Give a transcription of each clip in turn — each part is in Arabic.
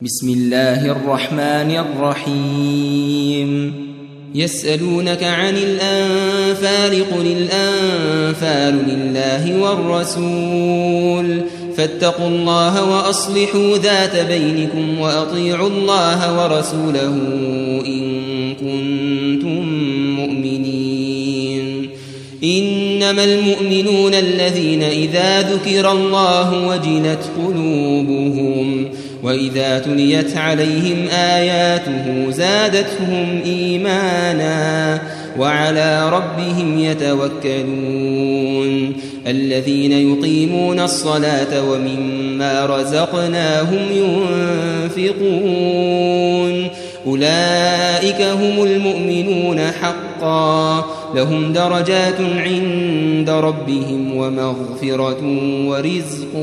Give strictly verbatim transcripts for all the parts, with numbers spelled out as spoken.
بسم الله الرحمن الرحيم يسألونك عن الأنفال قل الأنفال لله والرسول فاتقوا الله وأصلحوا ذات بينكم وأطيعوا الله ورسوله إن كنتم مؤمنين إنما المؤمنون الذين إذا ذكر الله وجلت قلوبهم وإذا تليت عليهم آياته زادتهم إيمانا وعلى ربهم يتوكلون الذين يقيمون الصلاة ومما رزقناهم ينفقون أولئك هم المؤمنون حقا لهم درجات عند ربهم ومغفرة ورزق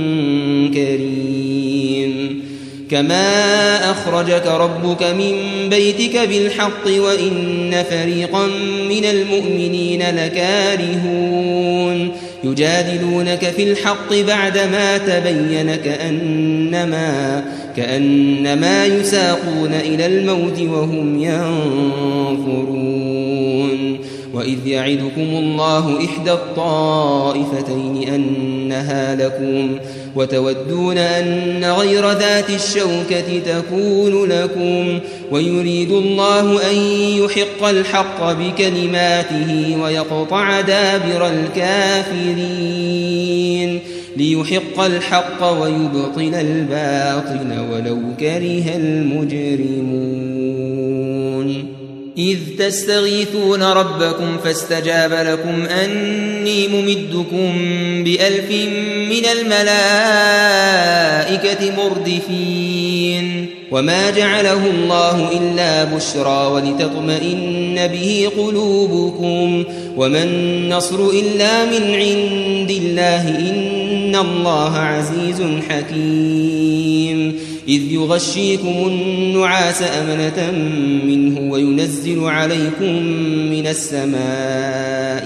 كريم كما أخرجك ربك من بيتك بالحق وإن فريقا من المؤمنين لكارهون يجادلونك في الحق بعدما تبين كأنما, كأنما يساقون إلى الموت وهم ينظرون وإذ يعدكم الله إحدى الطائفتين أنها لكم وتودون أن غير ذات الشوكة تكون لكم ويريد الله أن يحق الحق بكلماته ويقطع دابر الكافرين ليحق الحق ويبطل الباطل ولو كره المجرمون إذ تستغيثون ربكم فاستجاب لكم أني ممدكم بألف من الملائكة مردفين وما جعله الله إلا بشرى ولتطمئن به قلوبكم وما النصر إلا من عند الله إن الله عزيز حكيم إذ يغشيكم النعاس أمنة منه وينزل عليكم من السماء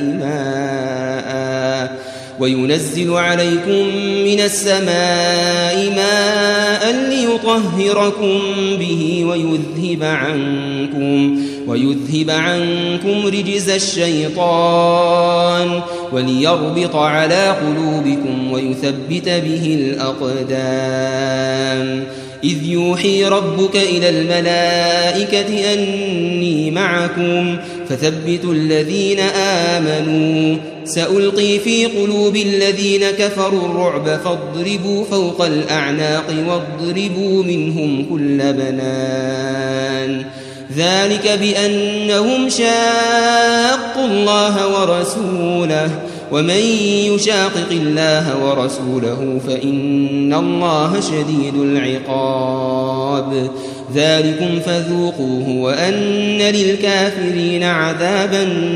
ماء وينزل عليكم من السماء ماء ليطهركم به ويذهب عنكم ويذهب عنكم رجز الشيطان وليربط على قلوبكم ويثبت به الأقدام إذ يوحي ربك إلى الملائكة أني معكم فثبتوا الذين آمنوا سألقي في قلوب الذين كفروا الرعب فاضربوا فوق الأعناق واضربوا منهم كل بنان ذلك بأنهم شاقوا الله ورسوله ومن يشاقق الله ورسوله فإن الله شديد العقاب ذلكم فذوقوه وأن للكافرين عذاب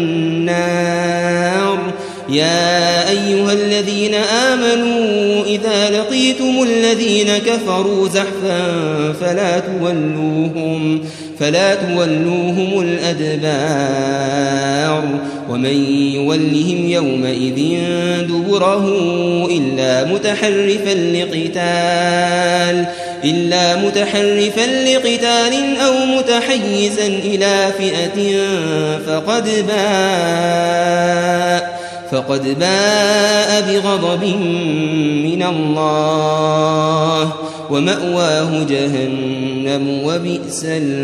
النار يا أيها الذين آمنوا إذا لقيتم الذين كفروا زحفا فلا تولوهم فلا تولوهم الأدبار ومن يولهم يومئذ دبره إلا متحرفا لقتال إلا متحرفا لقتال أو متحيزا إلى فئة فقد باء فقد باء بغضب من الله ومأواه جهنم وبئس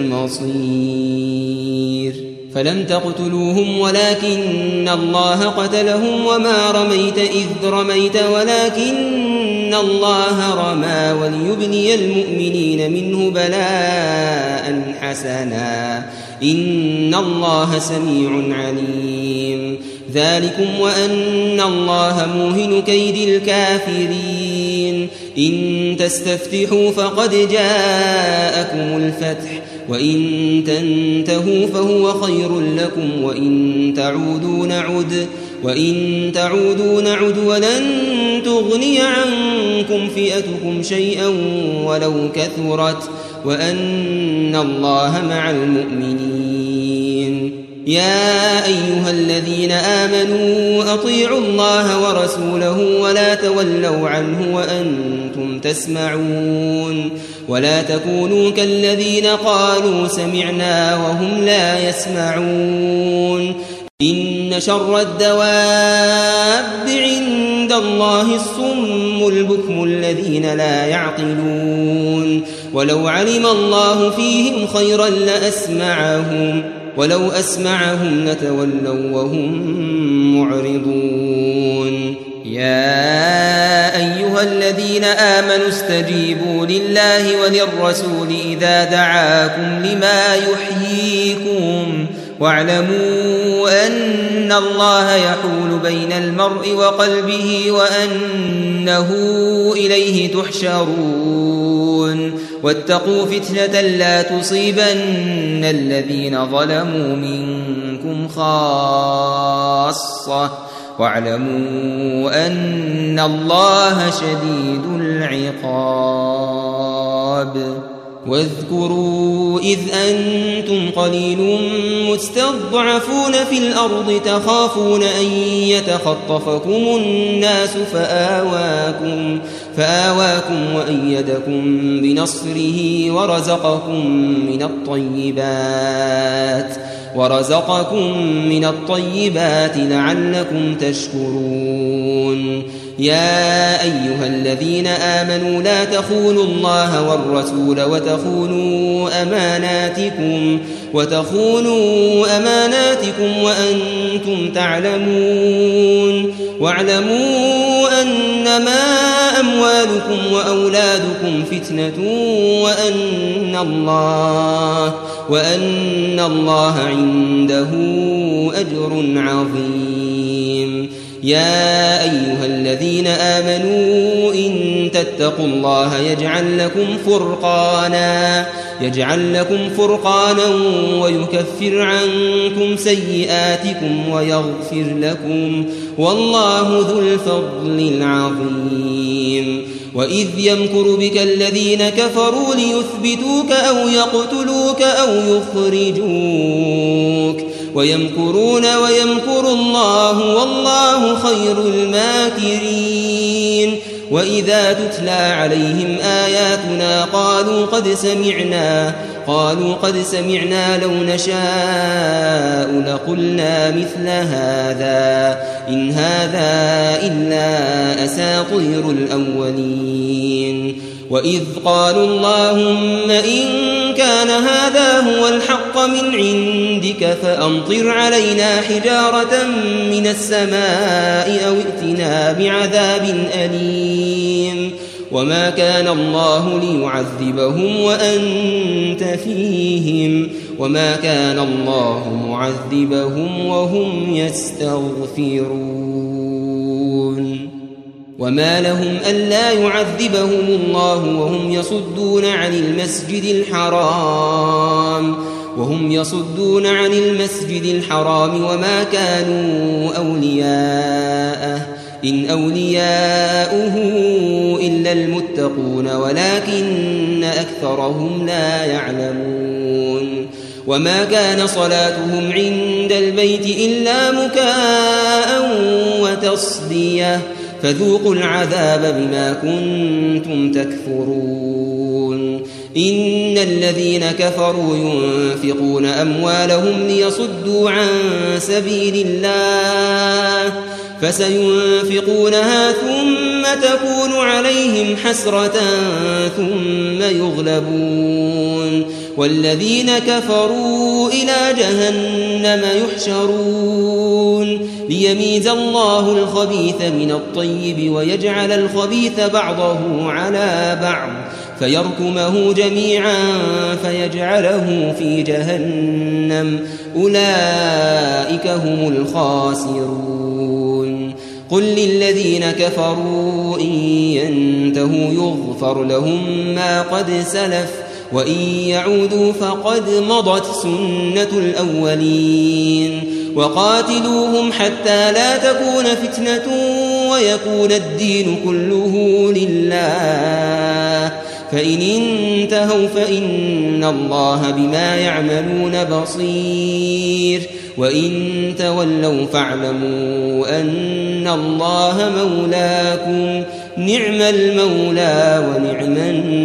المصير فلم تقتلوهم ولكن الله قتلهم وما رميت إذ رميت ولكن الله رمى وليبني المؤمنين منه بلاء حسنا إن الله سميع عليم ذلكم وأن الله موهن كيد الكافرين إن تستفتحوا فقد جاءكم الفتح وإن تنتهوا فهو خير لكم وإن تعودوا نعد وإن تعودوا نعد ولن تغني عنكم فئتكم شيئا ولو كثرت وأن الله مع المؤمنين يا أيها الذين آمنوا أطيعوا الله ورسوله ولا تولوا عنه وأنتم تسمعون ولا تكونوا كالذين قالوا سمعنا وهم لا يسمعون إن شر الدواب عند الله الصم البكم الذين لا يعقلون ولو علم الله فيهم خيرا لأسمعهم ولو أسمعهم لتولوا وهم معرضون يا أيها الذين آمنوا استجيبوا لله وللرسول إذا دعاكم لما يحييكم واعلموا أن الله يحول بين المرء وقلبه وأنه إليه تحشرون واتقوا فتنة لا تصيبن الذين ظلموا منكم خاصة واعلموا أن الله شديد العقاب واذكروا إذ أنتم قليل مستضعفون في الأرض تخافون أن يتخطفكم الناس فآواكم, فآواكم وأيدكم بنصره ورزقكم من الطيبات ورزقكم من الطيبات لعلكم تشكرون يا أيها الذين آمنوا لا تخونوا الله والرسول وتخونوا أماناتكم وتخونوا أماناتكم وأنتم تعلمون واعلموا أنما أموالكم وأولادكم فتنة وأن الله وأن الله عنده أجر عظيم يا أيها الذين آمنوا إن تتقوا الله يجعل لكم فرقانا يجعل لكم فرقانا ويكفر عنكم سيئاتكم ويغفر لكم والله ذو الفضل العظيم وإذ يمكر بك الذين كفروا ليثبتوك أو يقتلوك أو يخرجوك ويمكرون ويمكر الله والله خير الماكرين وإذا تتلى عليهم آياتنا قالوا قد سمعنا قالوا قد سمعنا لو نشاء لقلنا مثل هذا إن هذا إلا أساطير الأولين وإذ قالوا اللهم إن كان هذا هو الحق من عندك فأمطر علينا حجارة من السماء أو ائتنا بعذاب أليم وما كان الله ليعذبهم وأنت فيهم وما كان الله معذبهم وهم يستغفرون وما لهم ألا يعذبهم الله وهم يصدون عن المسجد الحرام وهم يصدون عن المسجد الحرام وما كانوا أولياءه إن أولياؤه إلا المتقون ولكن أكثرهم لا يعلمون وما كان صلاتهم عند البيت إلا مكاء وتصدية فذوقوا العذاب بما كنتم تكفرون إن الذين كفروا ينفقون أموالهم ليصدوا عن سبيل الله فسينفقونها ثم تكون عليهم حسرة ثم يغلبون والذين كفروا إلى جهنم يحشرون ليميز الله الخبيث من الطيب ويجعل الخبيث بعضه على بعض فيركمه جميعا فيجعله في جهنم أولئك هم الخاسرون قل للذين كفروا إن ينتهوا يغفر لهم ما قد سلف وإن يعودوا فقد مضت سنة الأولين وقاتلوهم حتى لا تكون فتنة ويكون الدين كله لله فإن انتهوا فإن الله بما يعملون بصير وإن تولوا فاعلموا أن الله مولاكم نعم المولى ونعم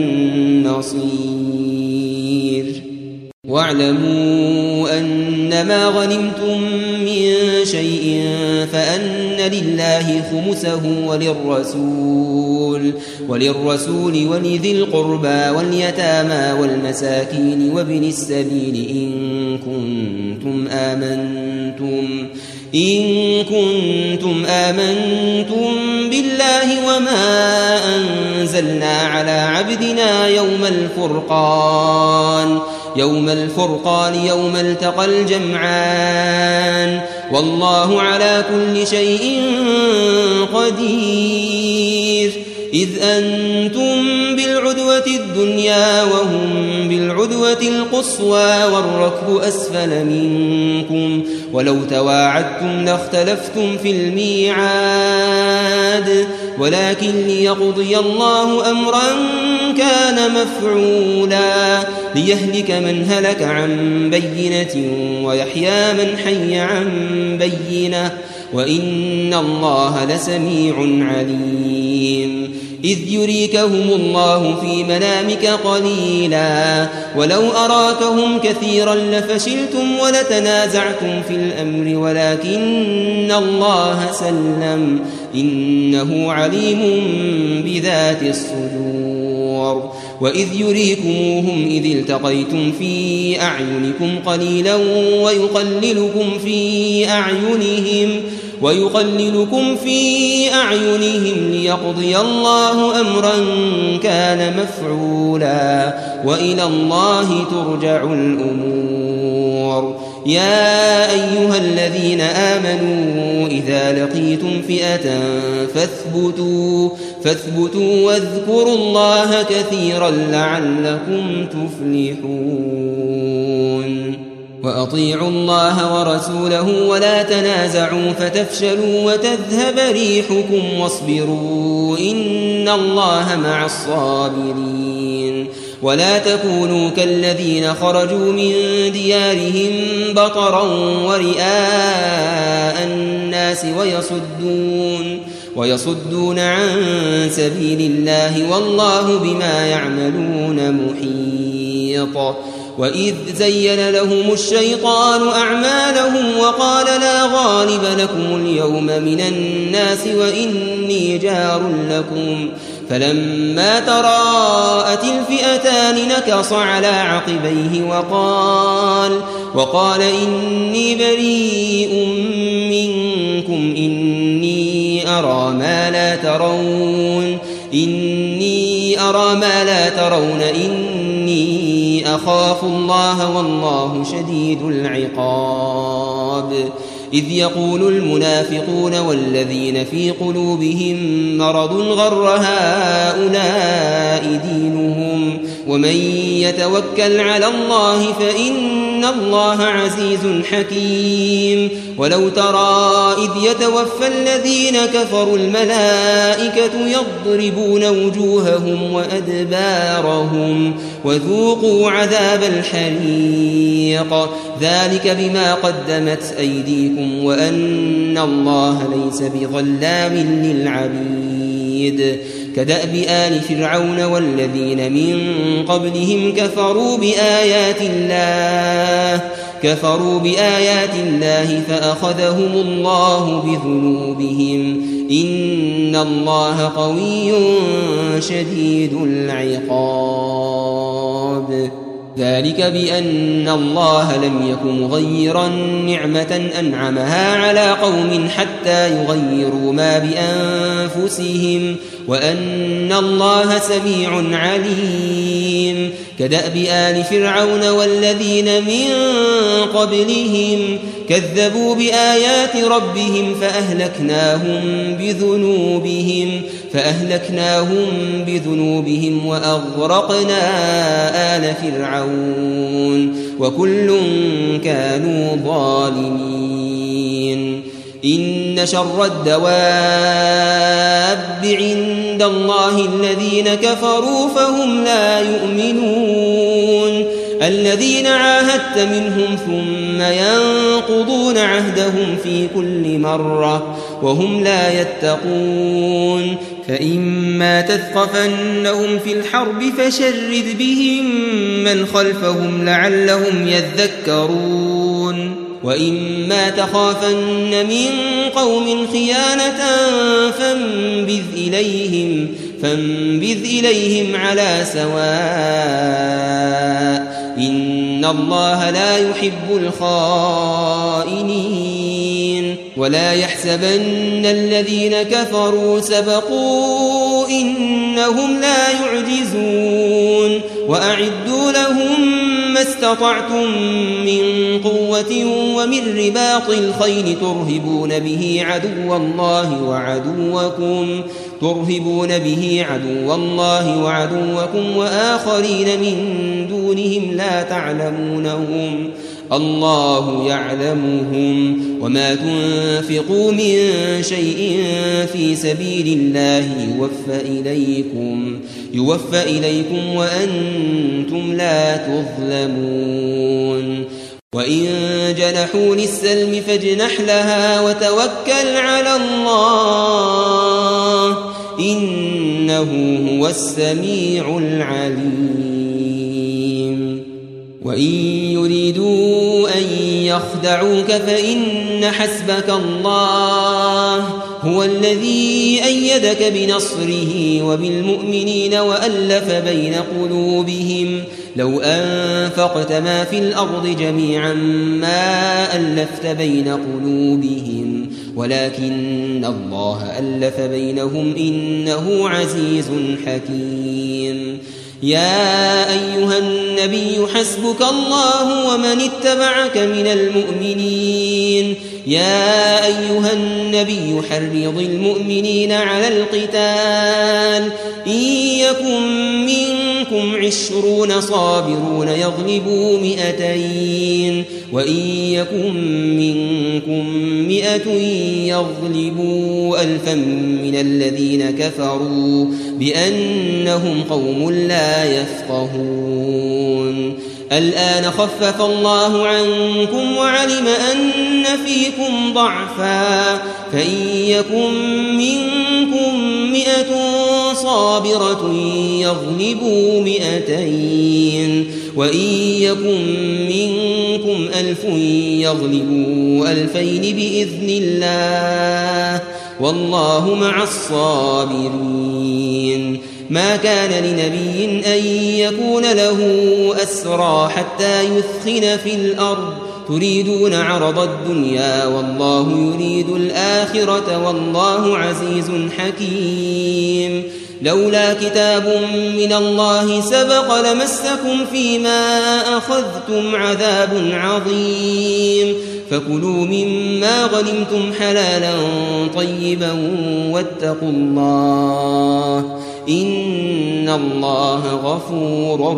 النصير. واعلموا أنما غنمتم من شيء فأن لله خمسه وللرسول وللرسول ولذي القربى واليتامى والمساكين وابن السبيل إن كنتم آمنتم إن كنتم آمنتم بالله وما أنزلنا على عبدنا يوم الفرقان يوم الفرقان يوم التقى الجمعان والله على كل شيء قدير. إذ أنتم بالعدوة الدنيا وهم بالعدوة القصوى والركب أسفل منكم ولو تواعدتم لاختلفتم في الميعاد ولكن ليقضي الله أمرا كان مفعولا ليهلك من هلك عن بينة ويحيى من حي عن بينة وإن الله لسميع عليم. إذ يريكهم الله في منامك قليلا ولو أراكهم كثيرا لفشلتم ولتنازعتم في الأمر ولكن الله سلم إنه عليم بذات الصدور. وإذ يريكموهم إذ التقيتم في أعينكم قليلا ويقللكم في أعينهم ويقللكم في أعينهم ليقضي الله أمرا كان مفعولا وإلى الله ترجع الأمور. يا أيها الذين آمنوا إذا لقيتم فئة فاثبتوا فاثبتوا واذكروا الله كثيرا لعلكم تفلحون. وأطيعوا الله ورسوله ولا تنازعوا فتفشلوا وتذهب ريحكم واصبروا إن الله مع الصابرين. ولا تكونوا كالذين خرجوا من ديارهم بطرا ورئاء الناس ويصدون ويصدون عن سبيل الله والله بما يعملون محيط. وإذ زين لهم الشيطان أعمالهم وقال لا غالب لكم اليوم من الناس وإني جار لكم فلما تراءت الفئتان نكص على عقبيه وقال وقال إني بريء منكم إني أرى ما لا ترون إني أرى ما لا ترون إني أخاف الله والله شديد العقاب. إذ يقول المنافقون والذين في قلوبهم مرض غر هؤلاء دينهم ومن يتوكل على الله فإن الله عزيز حكيم. ولو ترى إذ يتوفى الذين كفروا الملائكة يضربون وجوههم وأدبارهم وذوقوا عذاب الحريق ذلك بما قدمت أيديكم وأن الله ليس بظلام للعبيد. كدأب آل فرعون والذين من قبلهم كفروا بآيات الله كفروا بآيات الله فأخذهم الله بذنوبهم إن الله قوي شديد العقاب. ذلك بأن الله لم يك مغيرا نعمة أنعمها على قوم حتى يغيروا ما بأنفسهم وأن الله سميع عليم. كدأب آل فرعون والذين من قبلهم كذبوا بآيات ربهم فأهلكناهم بذنوبهم فأهلكناهم بذنوبهم وأغرقنا آل فرعون وكل كانوا ظالمين. إن شر الدواب عند الله الذين كفروا فهم لا يؤمنون الذين عاهدت منهم ثم ينقضون عهدهم في كل مرة وهم لا يتقون فإما تثقفنهم في الحرب فشرد بهم من خلفهم لعلهم يذكرون وإما تخافن من قوم خيانة فانبذ إليهم, فانبذ إليهم على سواء إن الله لا يحب الخائنين ولا يحسبن الذين كفروا سبقوا إنهم لا يعجزون وأعدوا لهم ما استطعتم من قوة ومن رباط الخيل ترهبون به عدو الله وعدوكم ترهبون به عدو الله وعدوكم وآخرين من دونهم لا تعلمونهم الله يعلمهم وما تنفقوا من شيء في سبيل الله يوفى إليكم, يوفى إليكم وأنتم لا تظلمون وإن جنحوا للسلم فاجنح لها وتوكل على الله إنه هو السميع العليم وإن يريدوا أن يخدعوك فإن حسبك الله هو الذي أيدك بنصره وبالمؤمنين وألف بين قلوبهم لو أنفقت ما في الأرض جميعا ما ألفت بين قلوبهم ولكن الله ألف بينهم إنه عزيز حكيم يا أيها النبي حسبك الله ومن اتبعك من المؤمنين يا أيها النبي حرض المؤمنين على القتال إن يكن منكم عشرون صابرون يغلبوا مئتين وإن يكن منكم مئة يغلبوا ألفا من الذين كفروا بأنهم قوم لا يفقهون الآن خفف الله عنكم وعلم أن فيكم ضعفا فإن يكن منكم مئة صابرة يغلبوا مئتين وإن يكن منكم ألف يغلبوا ألفين بإذن الله والله مع الصابرين ما كان لنبي أن يكون له أسرى حتى يثخن في الأرض تريدون عرض الدنيا والله يريد الآخرة والله عزيز حكيم لولا كتاب من الله سبق لمسكم فيما أخذتم عذاب عظيم فكلوا مما غنمتم حلالا طيبا واتقوا الله إن الله غفور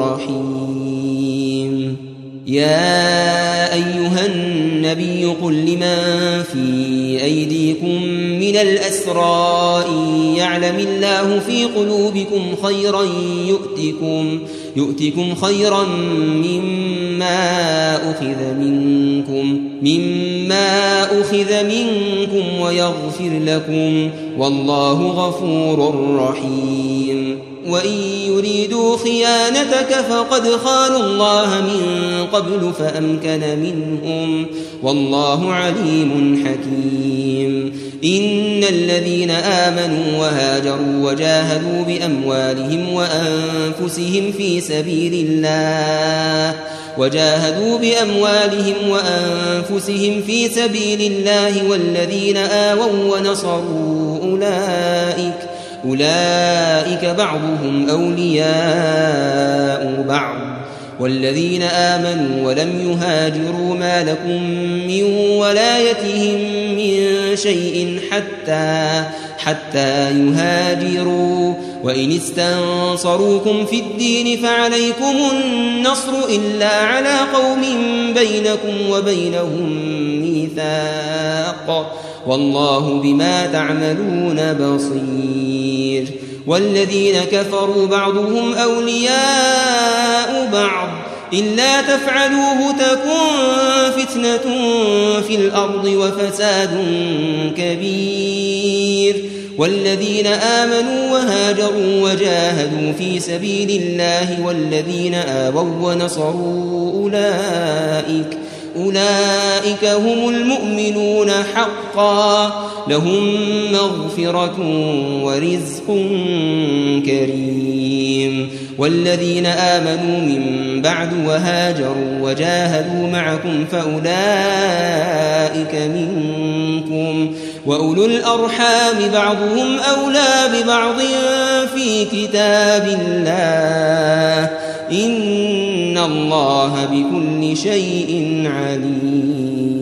رحيم يا أيها النبي قل لمن في أيديكم من الأسرى إن يعلم الله في قلوبكم خيرا يؤتكم, يؤتكم خيرا مما أخذ منكم مما أخذ منكم ويغفر لكم والله غفور رحيم وإن يريدوا خيانتك فقد خانوا الله من قبل فأمكن منهم والله عليم حكيم إن الذين آمنوا وهاجروا وجاهدوا بأموالهم وأنفسهم في سبيل الله وجاهدوا بأموالهم وأنفسهم في سبيل الله والذين آووا ونصروا أولئك أولئك بعضهم أولياء بعض والذين آمنوا ولم يهاجروا ما لكم من ولايتهم من شيء حتى حتى يهاجروا وإن استنصروكم في الدين فعليكم النصر إلا على قوم بينكم وبينهم ميثاق والله بما تعملون بصير والذين كفروا بعضهم أولياء بعض إلا تفعلوه تكن فتنة في الأرض وفساد كبير والذين آمنوا وهاجروا وجاهدوا في سبيل الله والذين آووا ونصروا أولئك أولئك هم المؤمنون حقا لهم مغفرة ورزق كريم. والذين آمنوا من بعد وهاجروا وجاهدوا معكم فأولئك منكم وأولو الأرحام بعضهم أولى ببعض في كتاب الله إن الله بكل شيء عليم.